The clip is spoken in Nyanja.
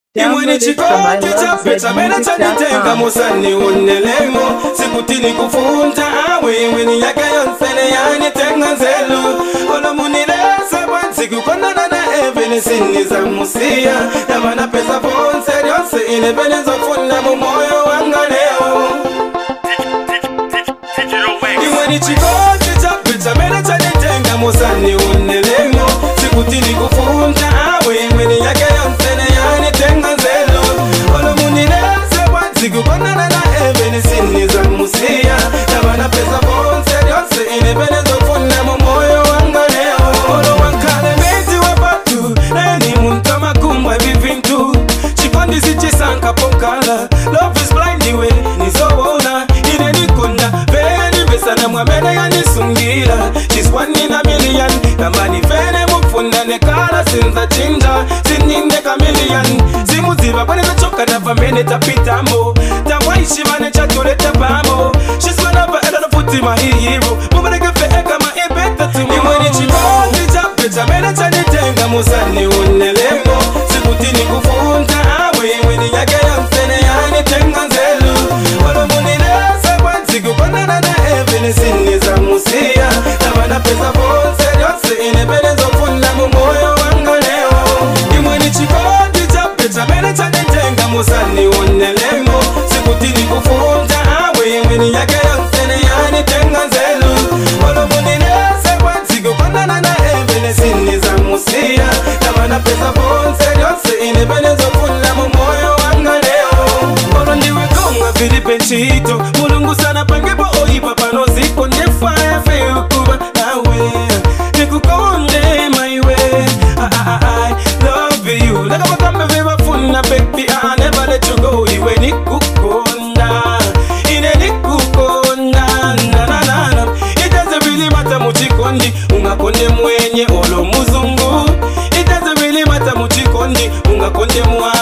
Imweni chikondi chapeta mena chanitenga musani unelemo sikutini kufunta awe imweni yake yonsene yani tenga nzelu ono munilese wansi kukondana na eveni siniza musia na mana pesa ponse yonse inebenezo funda mumoyo wangaleo imweni chikondi chapeta mena chanitenga musani unelemo sikutini kufunta awe imweni yake yonsene yani tenga nzelu ono munilese wansi kukondana na eveni siniza musia na mana pesa ponse yonse inebenezo funda mumoyo wangaleo ono wankale mezi wapatu na ni muntama kumwa vivintu chikondi sichisanka ponkala love is blind iwe nizowona ine nikunda veni besana mwamene yanisungira she's one in a million kamani vene mufunda nekala sinza chinja sinyinde kamilion simuziva kwane zachoka na vamene tapitamo tamwaishi vane chatuleta pamo she's one of a elana futi my hero mubareke feeka ma ibeta tumo imweni chikondi chapeta mene chanitenga musani unelemo sikutini kufunta awe imweni yake yonsene yani tenga nzelu ono munilese wansi kukondana na eveni siniza musia na mana pesa ponse yonse inebenezo funda mumoyo wangaleo imweni chikondi chapeta mene chanitenga musani unelemo sikutini kufunta awe imweni yake yonsene yani tenga nzelu ono munilese wansi kukondana na eveni siniza musia na mana pesa ponse yonse inebenezo funda mumoyo wangaleo ono ndiwe konga Filipe Nchito mulungu sana pangepo oipa pano ziko nefaya feukuba nawe nikukonde my way I love you like a kambe viva funna baby I never let you go iwe nikukonda ine nikukonda na na na na it doesn't really matter muchikondi ungakonde mwenye olo muzungu it doesn't really matter muchikondi ungakonde mwa